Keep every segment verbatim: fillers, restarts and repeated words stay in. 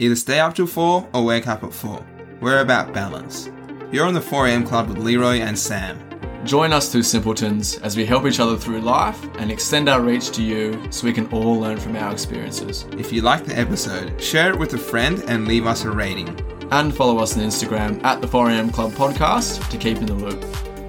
Either stay up till four or wake up at four. We're about balance. You're on the four a.m. Club with Leroy and Sam. Join us two simpletons as we help each other through life and extend our reach to you so we can all learn from our experiences. If you like the episode, share it with a friend and leave us a rating. And follow us on Instagram at the four a.m. Club Podcast to keep in the loop.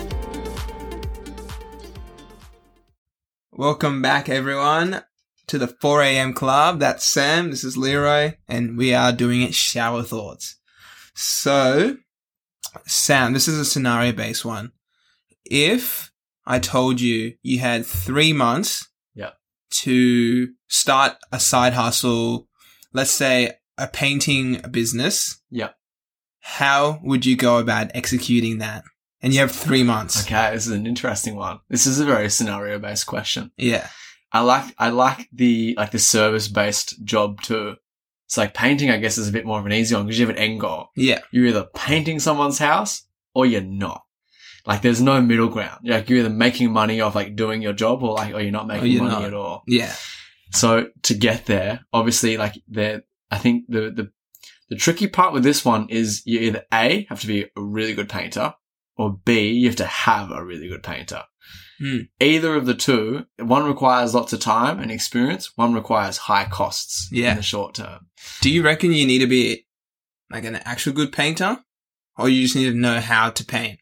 Welcome back, everyone, to the four a.m. Club. That's Sam, this is Leroy, and we are doing it shower thoughts. So, Sam, this is a scenario-based one. If I told you you had three months yeah. to start a side hustle, let's say a painting business, yeah. how would you go about executing that? And you have three months. Okay, this is an interesting one. This is a very scenario-based question. Yeah. I like I like the like the service-based job too. It's like painting, I guess, is a bit more of an easy one because you have an end goal. Yeah. You're either painting someone's house or you're not. Like, there's no middle ground. Like, you're either making money off, like, doing your job or, like, or you're not making you're money not. at all. Yeah. So, to get there, obviously, like, the I think the, the, the tricky part with this one is you either A, have to be a really good painter, or B, you have to have a really good painter. Hmm. Either of the two, one requires lots of time and experience, one requires high costs Yeah. in the short term. Do you reckon you need to be, like, an actual good painter? Or you just need to know how to paint?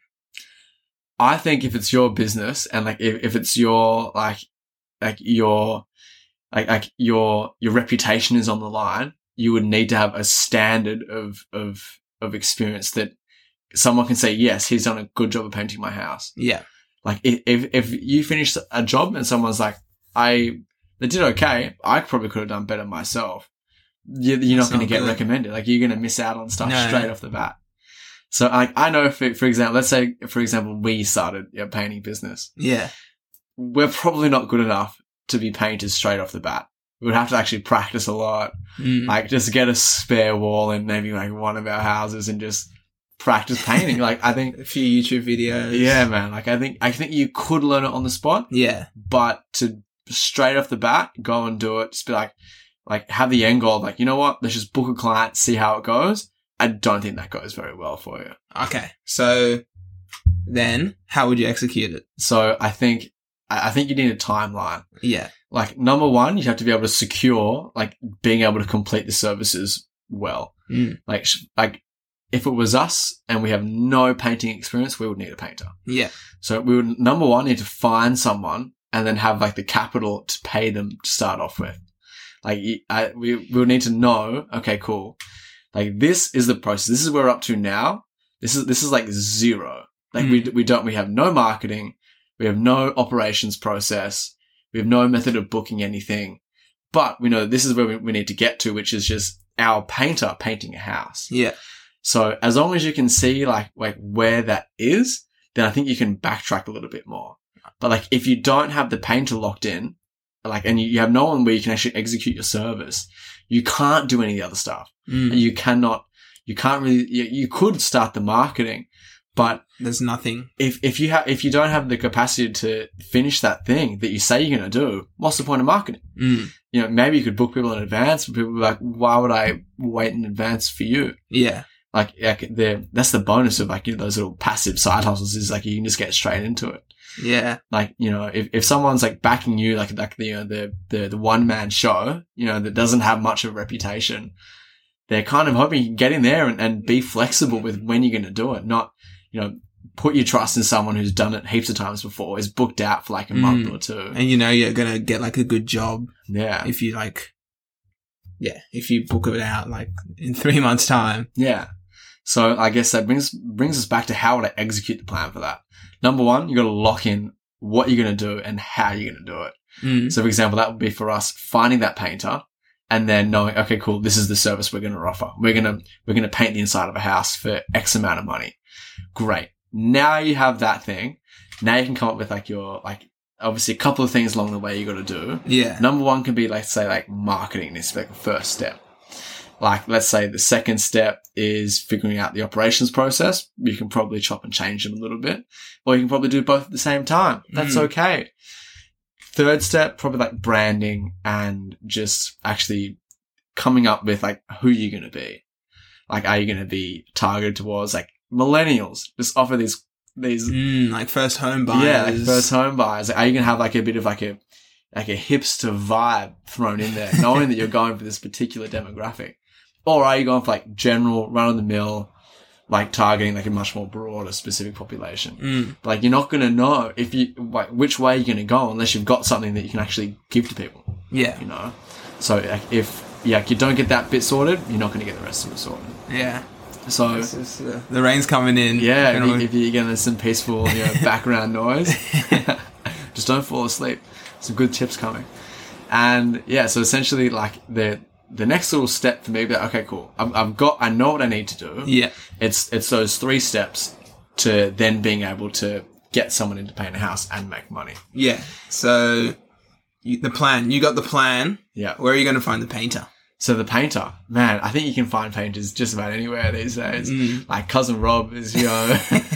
I think if it's your business and like if, if it's your like like your like like your your reputation is on the line, you would need to have a standard of of of experience that someone can say, yes, he's done a good job of painting my house. Yeah. Like if if, if you finish a job and someone's like, I they did okay, I probably could have done better myself. You're, you're not going to get good. recommended. Like you're going to miss out on stuff no. straight off the bat. So I, I know, for, for example, let's say, for example, we started a painting business. Yeah. We're probably not good enough to be painters straight off the bat. We would have to actually practice a lot. Mm. Like just get a spare wall in maybe like one of our houses and just practice painting. Like I think a few YouTube videos. Yeah, man. Like I think, I think you could learn it on the spot. Yeah. But to straight off the bat, go and do it. Just be like, like have the end goal. Like, you know what? Let's just book a client, see how it goes. I don't think that goes very well for you. Okay. So then how would you execute it? So I think, I think you need a timeline. Yeah. Like number one, you have to be able to secure, like being able to complete the services well. Mm. Like, like if it was us and we have no painting experience, we would need a painter. Yeah. So we would, number one, need to find someone and then have like the capital to pay them to start off with. Like I, we, we would need to know, okay, cool. Like this is the process. This is where we're up to now. This is, this is like zero. Like mm. we, we don't, we have no marketing. We have no operations process. We have no method of booking anything, but we know this is where we, we need to get to, which is just our painter painting a house. Yeah. So as long as you can see like, like where that is, then I think you can backtrack a little bit more. But like if you don't have the painter locked in, like, and you, you have no one where you can actually execute your service, you can't do any of the other stuff. Mm. And you cannot, you can't really, you, you could start the marketing, but there's nothing. If, if you have, if you don't have the capacity to finish that thing that you say you're going to do, what's the point of marketing? Mm. You know, maybe you could book people in advance, but people be like, why would I wait in advance for you? Yeah. Like, like the, that's the bonus of like, you know, those little passive side hustles is like, you can just get straight into it. Yeah. Like, you know, if, if someone's like backing you, like, like the, you know, the, the, the one man show, you know, that doesn't have much of a reputation, they're kind of hoping you can get in there and, and be flexible with when you're going to do it. Not, you know, put your trust in someone who's done it heaps of times before, is booked out for like a mm. month or two. And you know, you're going to get like a good job. Yeah. If you like, yeah, if you book it out like in three months time. Yeah. So I guess that brings, brings us back to how to execute the plan for that. Number one, you got to lock in what you're going to do and how you're going to do it. Mm. So for example, that would be for us finding that painter and then knowing, okay, cool, this is the service we're going to offer. We're going to, we're going to paint the inside of a house for X amount of money. Great. Now you have that thing. Now you can come up with like your, like, obviously a couple of things along the way you got to do. Yeah. Number one can be like, say like marketing is like the first step. Like, let's say the second step is figuring out the operations process. You can probably chop and change them a little bit, or you can probably do both at the same time. That's mm. okay. Third step, probably like branding and just actually coming up with like who you're going to be. Like, are you going to be targeted towards like millennials? Just offer these, these, mm, like first home buyers. yeah, like first home buyers. Like, are you going to have like a bit of like a, like a hipster vibe thrown in there, knowing that you're going for this particular demographic? Or are you going for like general run of the mill, like targeting like a much more broader specific population? Mm. Like, you're not going to know if you, like, which way you're going to go unless you've got something that you can actually give to people. Yeah. You know? So like, if, yeah, if you don't get that bit sorted, you're not going to get the rest of it sorted. Yeah. So, It's just, uh, the rain's coming in. yeah, You if, know, you, if you're getting some peaceful, you know, background noise, just don't fall asleep. Some good tips coming. And yeah, so essentially like the, the next little step for me, but okay, cool. I've, I've got, I know what I need to do. yeah. It's, it's those three steps to then being able to get someone into paint a house and make money. Yeah. So you, the plan, you got the plan. Yeah. Where are you going to find the painter? So the painter, man, I think you can find painters just about anywhere these days. Mm. Like Cousin Rob is, you know,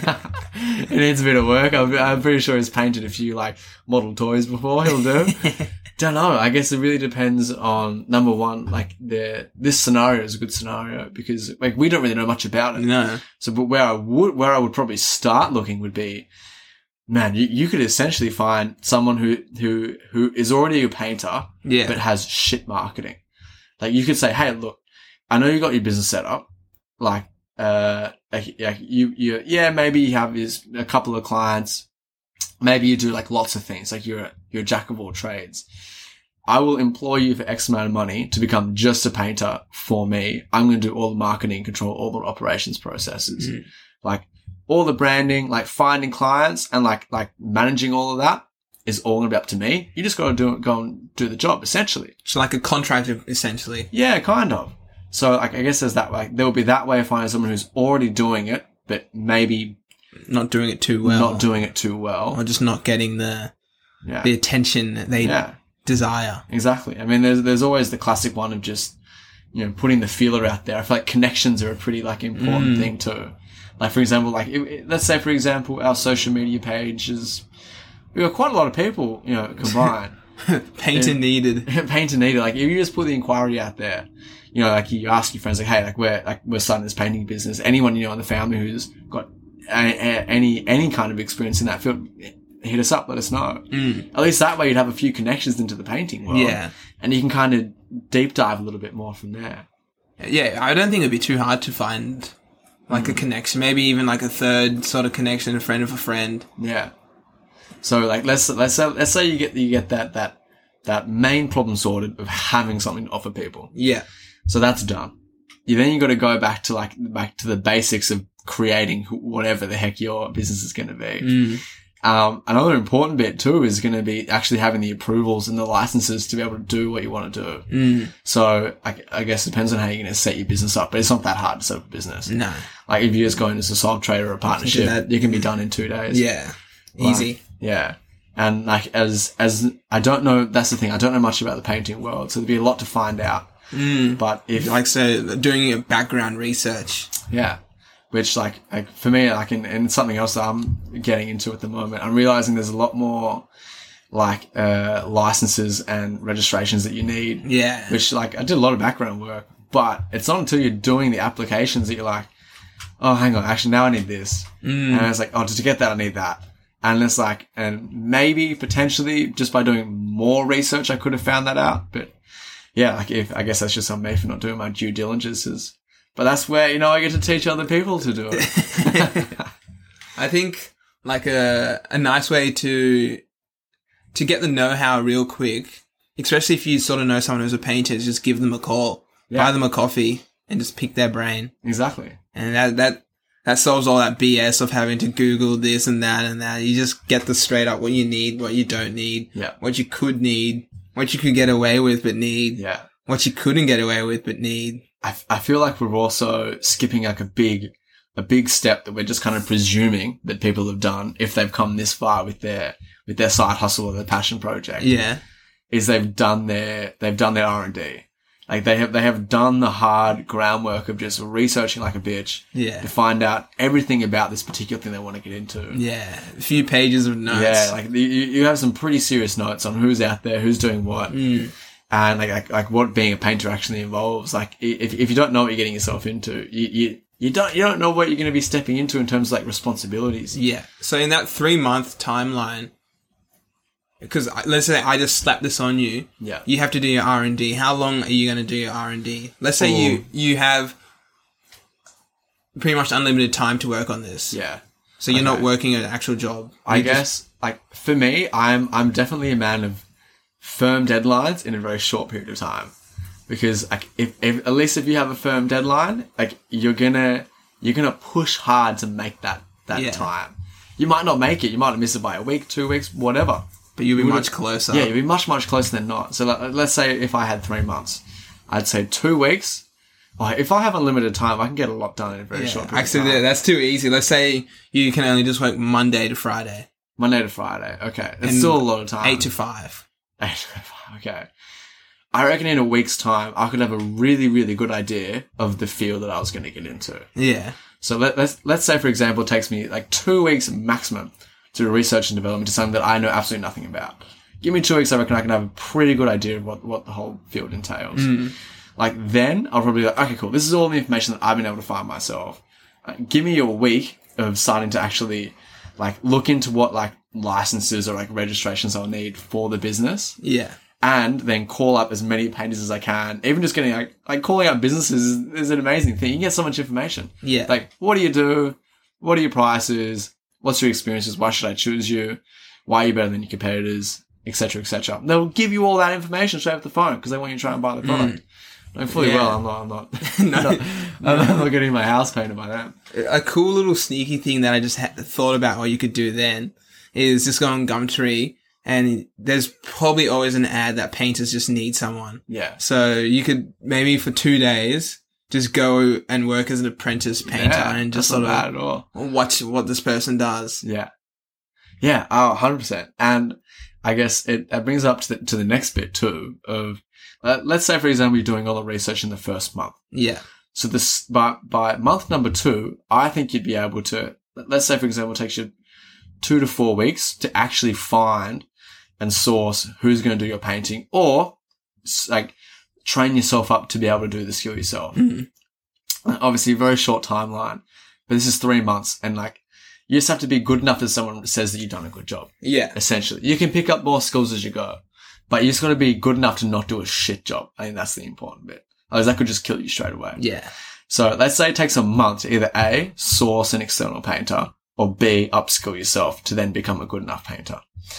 he needs a bit of work. I'm, I'm pretty sure he's painted a few like model toys before. He'll do. Don't know. I guess it really depends on number one, like the this scenario is a good scenario because like we don't really know much about it. No. So, but where I would where I would probably start looking would be, man, you, you could essentially find someone who who who is already a painter, Yeah. but has shit marketing. Like you could say, hey, look, I know you got your business set up. Like, uh, like, like you, you, yeah, maybe you have this, a couple of clients. Maybe you do like lots of things. Like you're, a, you're a jack of all trades. I will employ you for X amount of money to become just a painter for me. I'm going to do all the marketing, control all the operations processes, Mm. like all the branding, like finding clients and like, like managing all of that. Is all going to be up to me. You just got to do it, go and do the job, essentially. So like a contractor, essentially. Yeah, kind of. So, like, I guess there's that way. There will be that way of finding someone who's already doing it, but maybe Not doing it too well. not doing it too well. Or just not getting the Yeah, the attention that they yeah, desire. exactly. I mean, there's there's always the classic one of just, you know, putting the feeler out there. I feel like connections are a pretty like important Mm. thing too. Like, for example, like it, it- let's say, for example, our social media page is. We got quite a lot of people, you know, combined. Painter Yeah. needed. Painter needed. Like, if you just put the inquiry out there, you know, like you ask your friends, like, hey, like we're like we're starting this painting business. Anyone you know in the family who's got a, a, any any kind of experience in that field, hit us up. Let us know. Mm. At least that way, you'd have a few connections into the painting world. Yeah. and you can kind of deep dive a little bit more from there. Yeah, I don't think it'd be too hard to find like a connection. Maybe even like a third sort of connection, a friend of a friend. Yeah. So like let's let's say let's say you get you get that that that main problem sorted of having something to offer people. Yeah. So that's done. You then you got to go back to like back to the basics of creating whatever the heck your business is going to be. Mm. Um, another important bit too is going to be actually having the approvals and the licenses to be able to do what you want to do. Mm. So I, I guess it depends on how you're going to set your business up, but it's not that hard to set up a business. No. Like if you just go in as a sole trader or a partnership, that. you can be done in two days. Yeah. Like, Easy. yeah. And like as, as I don't know, that's the thing. I don't know much about the painting world. So there'd be a lot to find out. Mm. But if Like, so doing your background research. yeah, which like, like for me, like in, in something else that I'm getting into at the moment, I'm realizing there's a lot more like, uh, licenses and registrations that you need, Yeah. which like I did a lot of background work, but it's not until you're doing the applications that you're like, oh, hang on, actually now I need this. Mm. And it's like, oh, to get that, I need that. And it's like, and maybe potentially just by doing more research, I could have found that out. But yeah, like if, I guess that's just on me for not doing my due diligences. But that's where, you know, I get to teach other people to do it. I think like a a nice way to to get the know-how real quick, especially if you sort of know someone who's a painter, is just give them a call, Yeah. buy them a coffee, and just pick their brain. Exactly. And that that that solves all that B S of having to Google this and that and that. You just get the straight up what you need, what you don't need, Yeah. what you could need, what you could get away with but need, Yeah. what you couldn't get away with but need. I, f- I feel like we're also skipping like a big, a big step that we're just kind of presuming that people have done if they've come this far with their, with their side hustle or their passion project. Yeah. Is they've done their, they've done their R and D. Like they have, they have done the hard groundwork of just researching like a bitch Yeah. to find out everything about this particular thing they want to get into. Yeah. A few pages of notes. Yeah, like you, you have some pretty serious notes on who's out there, who's doing what. Mm. and like, like, like what being a painter actually involves. Like, if, if you don't know what you're getting yourself into, you, you, you don't, you don't know what you're going to be stepping into in terms of like responsibilities. Yeah. So in that three month timeline, because let's say I just slap this on you, Yeah. you have to do your R and D. How long are you going to do your R and D? Let's say Ooh. you, you have pretty much unlimited time to work on this. Yeah. So you're Okay. not working an actual job. I You guess, just- like, for me, I'm, I'm definitely a man of firm deadlines in a very short period of time. Because, like, if, if, at least if you have a firm deadline, like, you're gonna, you're gonna push hard to make that, that Yeah. time. You might not make it. You might miss it by a week, two weeks, whatever. but you'll be you much would've- closer. Yeah, you'd be much, much closer than not. So, like, let's say if I had three months, I'd say two weeks. Like, if I have unlimited time, I can get a lot done in a very Yeah. short period Actually, of time. that's too easy. Let's say you can only just work Monday to Friday. Monday to Friday. Okay. It's And still a lot of time. Eight to five. Eight to five. Okay. I reckon in a week's time, I could have a really, really good idea of the field that I was going to get into. Yeah. So let, let's, let's say, for example, it takes me like two weeks maximum to do research and development to something that I know absolutely nothing about. Give me two weeks, I reckon I can have a pretty good idea of what, what the whole field entails. Mm. Like, then I'll probably be like, okay, cool. This is all the information that I've been able to find myself. Like, give me a week of starting to actually, like, look into what, like, licenses or, like, registrations I'll need for the business. Yeah. And then call up as many painters as I can. Even just getting, like, like calling up businesses is, is an amazing thing. You get so much information. Yeah. Like, what do you do? What are your prices? What's your experiences? Why should I choose you? Why are you better than your competitors? Etc, et cetera. They'll give you all that information straight off the phone because they want you to try and buy the product. Knowing fully Yeah. well, I'm not, I'm not, No. not, I'm not getting my house painted by that. A cool little sneaky thing that I just ha- thought about what you could do then is just go on Gumtree, and there's probably always an ad that painters just need someone. Yeah. So you could maybe for two days just go and work as an apprentice painter Yeah, and just that's sort not bad of at all. watch what this person does. Yeah. Yeah. Oh, one hundred percent. And I guess it, it brings up to the, to the next bit too of, uh, let's say, for example, you're doing all the research in the first month. Yeah. So this, by, by month number two, I think you'd be able to, let's say, for example, it takes you two to four weeks to actually find and source who's going to do your painting, or like train yourself up to be able to do the skill yourself. Mhm. Obviously, a very short timeline, but this is three months, and like you just have to be good enough that someone says that you've done a good job. Yeah. Essentially, you can pick up more skills as you go, but you just got to be good enough to not do a shit job. I think that's the important bit. Otherwise, that could just kill you straight away. Yeah. So let's say it takes a month to either A, source an external painter, or B, upskill yourself to then become a good enough painter.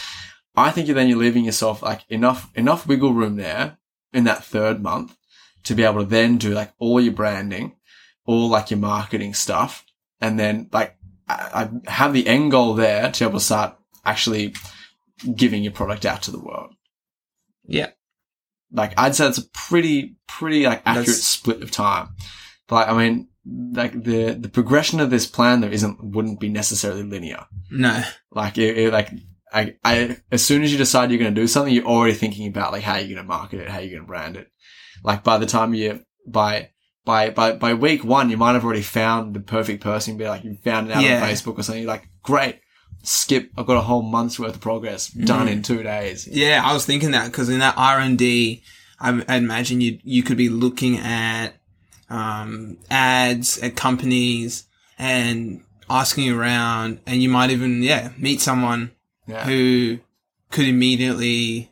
I think then you're leaving yourself like enough, enough wiggle room there in that third month to be able to then do like all your branding, all like your marketing stuff. And then like I, I have the end goal there to be able to start actually giving your product out to the world. Yeah. Like I'd say it's a pretty, pretty like accurate That's- split of time. But I mean, like the, the progression of this plan though isn't, wouldn't be necessarily linear. No. Like it, it like, I, I, as soon as you decide you're going to do something, you're already thinking about like how you're going to market it, how you're going to brand it. Like by the time you, by, by, by, by week one, you might have already found the perfect person. Be like, you found it out Yeah. on Facebook or something. You're like, great. Skip. I've got a whole month's worth of progress done Mhm. in two days. Yeah, I was thinking that because in that R and D, I, I imagine you you could be looking at um, ads at companies and asking around, and you might even yeah meet someone Yeah. who could immediately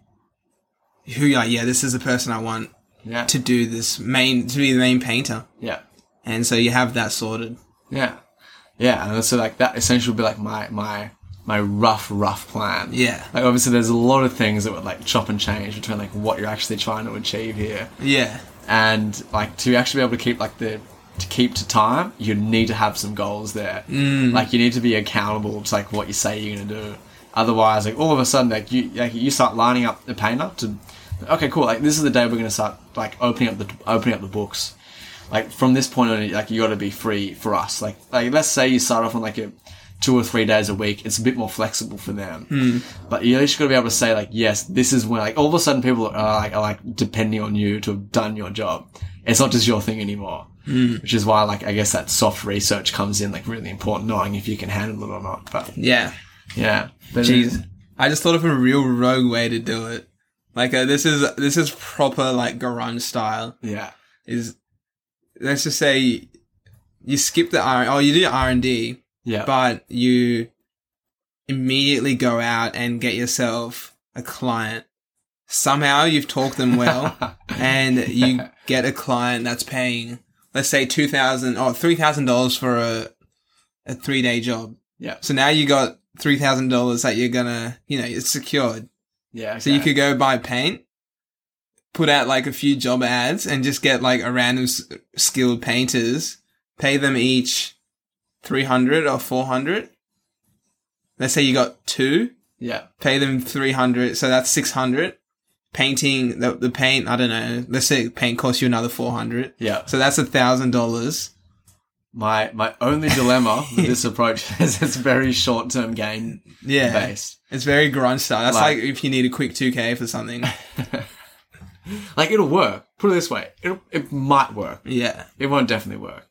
who you're like yeah this is the person I want Yeah. to do this main to be the main painter, Yeah. and so you have that sorted. Yeah. Yeah. And so like that essentially would be like my, my, my rough, rough plan. Yeah, Like obviously there's a lot of things that would like chop and change between like what you're actually trying to achieve here. yeah, And like to actually be able to keep like the, to keep to time, you need to have some goals there. Mm. Like you need to be accountable to like what you say you're going to do. Otherwise, like all of a sudden, like you, like you start lining up the painter to, okay, cool. Like this is the day we're going to start like opening up the, opening up the books. Like from this point on, like you got to be free for us. Like, like let's say you start off on like a two or three days a week. It's a bit more flexible for them. Mm. But you at least got to be able to say like, yes, this is when like all of a sudden people are like, are like depending on you to have done your job. It's not just your thing anymore. Mm. Which is why like, I guess that soft research comes in like really important, knowing if you can handle it or not. But yeah. yeah. But Jeez, I just thought of a real rogue way to do it. Like, uh, this is, this is proper, like, grunge style. Yeah. Is, let's just say you skip the R, oh, you do R and D, Yeah. but you immediately go out and get yourself a client. Somehow you've talked them well and you get a client that's paying, let's say two thousand dollars or three thousand dollars for a, a three day job. Yeah. So now you got three thousand dollars that you're gonna, you know, it's secured. Yeah. Okay. So you could go buy paint, put out like a few job ads and just get like a random s- skilled painters, pay them each three hundred or four hundred. Let's say you got two, Yeah. pay them three hundred. So that's six hundred. Painting the, the paint, I don't know. Let's say paint costs you another four hundred. Yeah. So that's a thousand dollars. My my only dilemma with this approach is it's very short term gain Yeah. based. It's very grunge style. That's like, Like- if you need a quick two K for something. Like it'll work. Put it this way, it it might work. Yeah. It won't definitely work,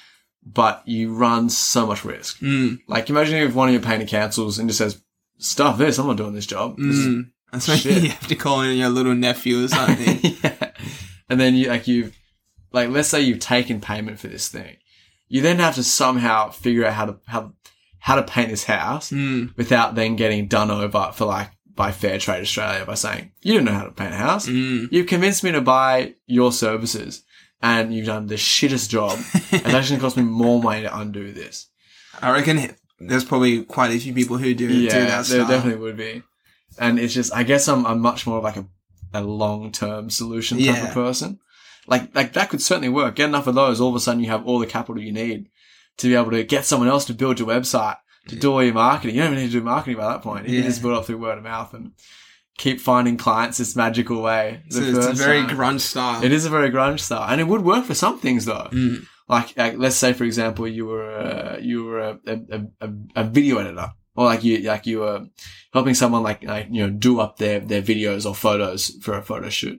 but you run so much risk. Mm. Like imagine if one of your painter cancels and just says, "Stuff this, I'm not doing this job." This is- Mm. That's when Shit. you have to call in your little nephew or something. yeah. And then you like you like let's say you've taken payment for this thing. You then have to somehow figure out how to how how to paint this house Mm. without then getting done over for like by Fair Trade Australia by saying, "You don't know how to paint a house. Mm. You've convinced me to buy your services and you've done the shittest job. It's actually cost me more money to undo this." I reckon there's probably quite a few people who do, do Yeah, that there style. definitely would be. And it's just, I guess I'm, I'm much more of like a, a long-term solution type Yeah. of person. Like, like that could certainly work. Get enough of those, all of a sudden you have all the capital you need to be able to get someone else to build your website, to do all your marketing. You don't even need to do marketing by that point. You Yeah. can just build up through word of mouth and keep finding clients this magical way. So The it's a first very time. grunge style. It is a very grunge style, and it would work for some things though. Mm. Like, like, let's say for example, you were uh, you were a, a, a, a video editor, or like you like you were helping someone like like you know do up their their videos or photos for a photo shoot.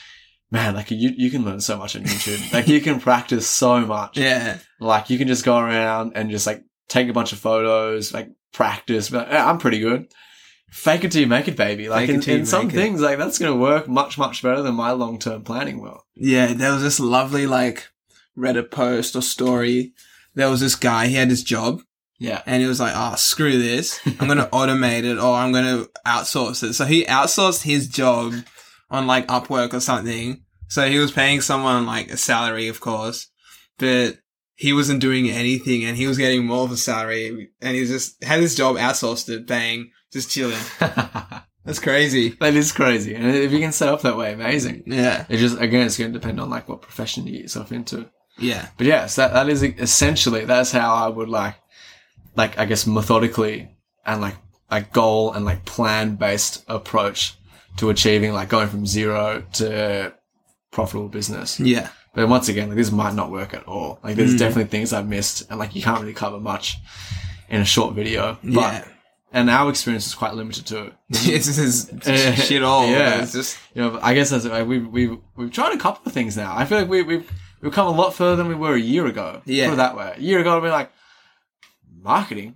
Man, like you you can learn so much on YouTube. Like you can practice so much. Yeah. Like you can just go around and just like take a bunch of photos, like practice. But yeah, I'm pretty good. Fake it till you make it, baby. Like Fake it in, till you in some make it. things, like that's going to work much, much better than my long-term planning will. Yeah, there was this lovely, like, Reddit post or story. There was this guy, he had his job, Yeah. and he was like, oh, screw this. I'm going to automate it, or I'm going to outsource it. So he outsourced his job on, like, Upwork or something. So he was paying someone, like, a salary, of course, but he wasn't doing anything, and he was getting more of a salary, and he just had his job outsourced it, bang, just chilling. That's crazy. That is crazy. And if you can set up that way, amazing. Yeah. It just, again, it's going to depend on like what profession you get yourself into. Yeah. But yes, that, that is essentially, that's how I would like, like, I guess methodically and like a goal and like plan based approach to achieving like going from zero to profitable business. Yeah. But once again, like this might not work at all. Like there's Mm. definitely things I've missed and like you can't really cover much in a short video. But, Yeah. and our experience is quite limited to it. It's just shit all. Yeah. It's just, You know, I guess that's like we've we've we've tried a couple of things now. I feel like we we've we've come a lot further than we were a year ago. Yeah. Put it that way. A year ago, I'd be like, marketing.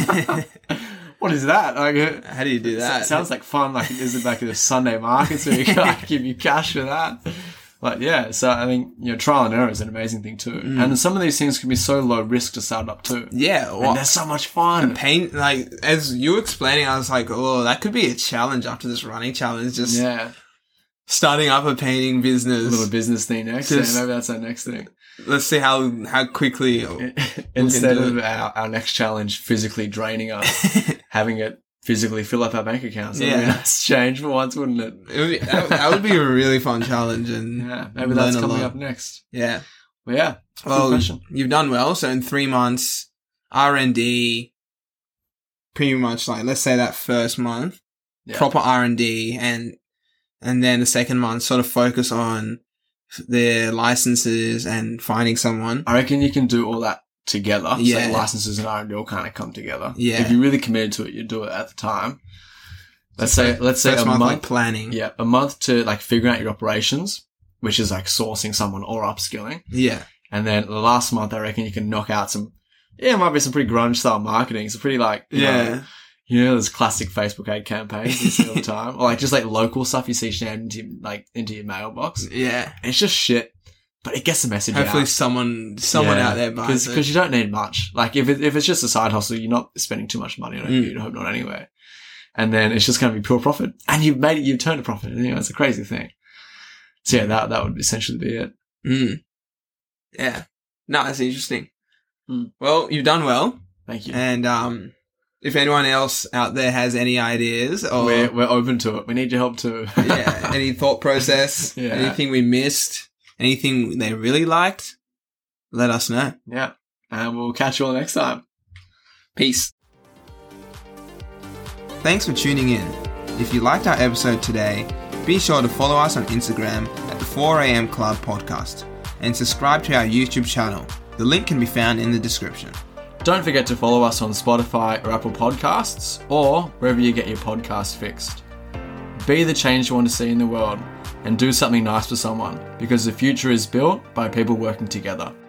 What is that? Like, how do you do that? It sounds like fun. Like, is it like a Sunday market so you can like, give you cash for that? Like, yeah. So I think you know, trial and error is an amazing thing too. Mm. And some of these things can be so low risk to start up too. Yeah. And Well, they're so much fun. paint, like, as you were explaining, I was like, oh, that could be a challenge after this running challenge. Just Yeah. starting up a painting A business. little business thing next. Just- yeah, maybe that's our next thing. Let's see how, how quickly. Instead do of our, our next challenge physically draining us, having it physically fill up our bank accounts. That would be a Yeah. nice change for once, wouldn't it? It would be, that, that would be a really fun challenge. And Yeah, maybe learn that's a coming lot. up next. Yeah. But yeah, good Well, question. you've done well. So in three months, R and D, pretty much like, let's say that first month, Yeah. proper R and D, and and then the second month sort of focus on their licenses and finding someone. I reckon you can do all that together. Yeah. So licenses and R and D all kind of come together. Yeah. If you're really committed to it, you do it at the time. Let's say, let's say First a month, month. like planning. Yeah, a month to like figuring out your operations, which is like sourcing someone or upskilling. Yeah. And then the last month, I reckon you can knock out some, yeah, it might be some pretty grunge style marketing. Some pretty like, you Yeah. know, You know, those classic Facebook ad campaigns you see all the time, or like just like local stuff you see shared into like into your mailbox. Yeah, It's just shit, but it gets the message hopefully out. someone someone Yeah, out there buys it. Because you don't need much. Like if it, if it's just a side hustle, you're not spending too much money on it. Mm. You'd hope not anyway. And then it's just going to be pure profit, and you've made it. You've turned a profit. You know, it's a crazy thing. So yeah, that that would essentially be it. Mm. Yeah, no, that's interesting. Mm. Well, you've done well, Thank you. and um, if anyone else out there has any ideas or We're we're open to it. We need your help too. yeah, any thought process, Yeah. anything we missed, anything they really liked, let us know. Yeah, and we'll catch you all next time. Peace. Thanks for tuning in. If you liked our episode today, be sure to follow us on Instagram at the four a.m. Club Podcast and subscribe to our YouTube channel. The link can be found in the description. Don't forget to follow us on Spotify or Apple Podcasts, or wherever you get your podcasts fixed. Be the change you want to see in the world, and do something nice for someone, because the future is built by people working together.